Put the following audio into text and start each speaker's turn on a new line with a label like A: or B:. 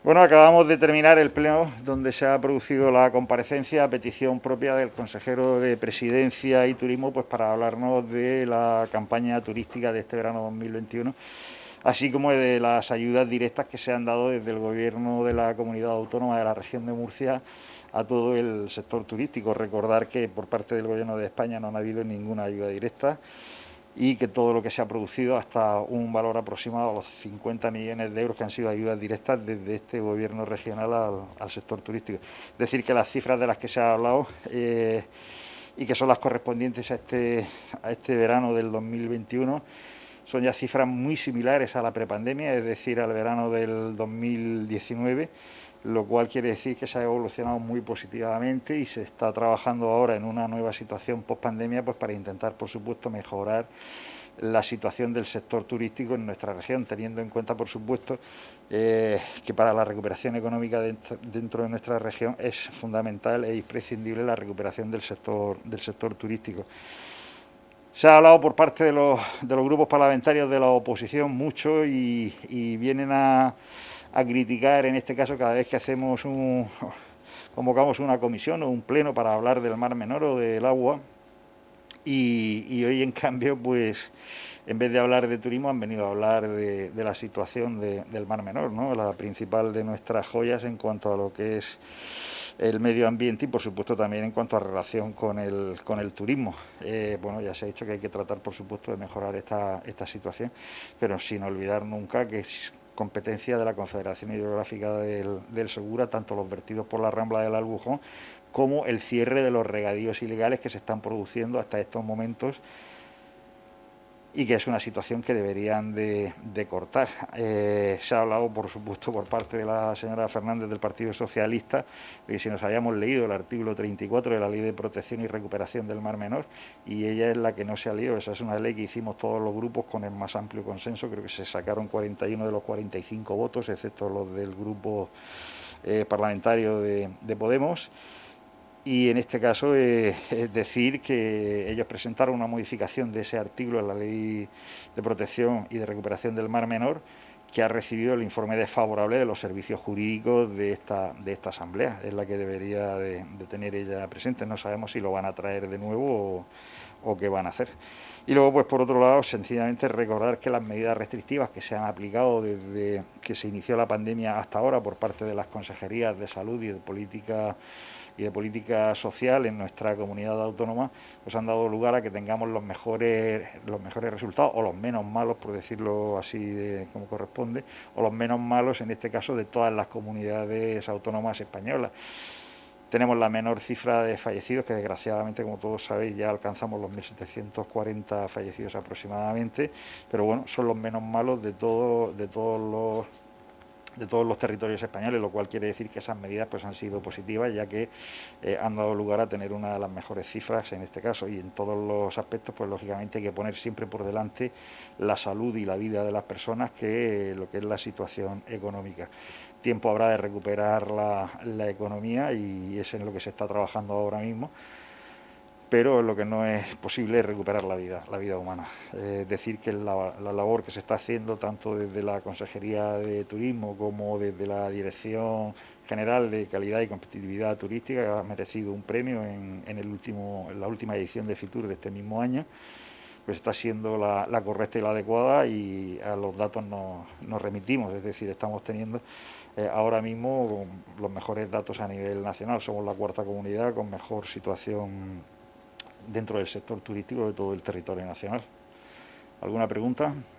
A: Bueno, acabamos de terminar el pleno donde se ha producido la comparecencia a petición propia del consejero de Presidencia y Turismo, pues para hablarnos de la campaña turística de este verano 2021, así como de las ayudas directas que se han dado desde el Gobierno de la Comunidad Autónoma de la Región de Murcia a todo el sector turístico. Recordar que por parte del Gobierno de España no ha habido ninguna ayuda directa y que todo lo que se ha producido, hasta un valor aproximado a los 50 millones de euros que han sido ayudas directas desde este gobierno regional al sector turístico. Es decir, que las cifras de las que se ha hablado y que son las correspondientes a este verano del 2021 son ya cifras muy similares a la prepandemia, es decir, al verano del 2019, lo cual quiere decir que se ha evolucionado muy positivamente y se está trabajando ahora en una nueva situación post-pandemia, pues para intentar, por supuesto, mejorar la situación del sector turístico en nuestra región, teniendo en cuenta, por supuesto, que para la recuperación económica dentro de nuestra región es fundamental e imprescindible la recuperación del sector turístico. Se ha hablado por parte de los grupos parlamentarios de la oposición mucho y vienen a criticar, en este caso, cada vez que convocamos una comisión o un pleno para hablar del Mar Menor o del agua, y hoy, en cambio, pues en vez de hablar de turismo han venido a hablar de la situación del Mar Menor, ¿no? La principal de nuestras joyas en cuanto a lo que es el medio ambiente y, por supuesto, también en cuanto a relación con el turismo. Bueno, ya se ha dicho que hay que tratar, por supuesto, de mejorar esta situación, pero sin olvidar nunca que es competencia de la Confederación Hidrográfica del Segura, tanto los vertidos por la Rambla del Albujón como el cierre de los regadíos ilegales que se están produciendo hasta estos momentos y que es una situación que deberían de cortar. Se ha hablado, por supuesto, por parte de la señora Fernández del Partido Socialista, de que si nos habíamos leído el artículo 34 de la Ley de Protección y Recuperación del Mar Menor, y ella es la que no se ha leído. Esa es una ley que hicimos todos los grupos con el más amplio consenso, creo que se sacaron 41 de los 45 votos, excepto los del grupo parlamentario de Podemos. Y en este caso es decir que ellos presentaron una modificación de ese artículo en la Ley de Protección y de Recuperación del Mar Menor, que ha recibido el informe desfavorable de los servicios jurídicos de esta asamblea. Es la que debería de tener ella presente. No sabemos si lo van a traer de nuevo o qué van a hacer. Y luego, pues por otro lado, sencillamente recordar que las medidas restrictivas que se han aplicado desde que se inició la pandemia hasta ahora por parte de las consejerías de salud y de política social en nuestra comunidad autónoma, pues han dado lugar a que tengamos los mejores resultados, o los menos malos, por decirlo así como corresponde, o los menos malos en este caso de todas las comunidades autónomas españolas. Tenemos la menor cifra de fallecidos, que desgraciadamente, como todos sabéis, ya alcanzamos los 1.740 fallecidos aproximadamente, pero bueno, son los menos malos de todos los territorios españoles, lo cual quiere decir que esas medidas pues han sido positivas, ya que han dado lugar a tener una de las mejores cifras en este caso, y en todos los aspectos pues lógicamente hay que poner siempre por delante la salud y la vida de las personas que lo que es la situación económica. Tiempo habrá de recuperar la economía y es en lo que se está trabajando ahora mismo, pero lo que no es posible es recuperar la vida humana. Decir que la labor que se está haciendo tanto desde la Consejería de Turismo como desde la Dirección General de Calidad y Competitividad Turística ha merecido un premio en la última edición de Fitur de este mismo año, pues está siendo la correcta y la adecuada, y a los datos nos remitimos, es decir, estamos teniendo ahora mismo los mejores datos a nivel nacional. Somos la cuarta comunidad con mejor situación dentro del sector turístico de todo el territorio nacional. ¿Alguna pregunta?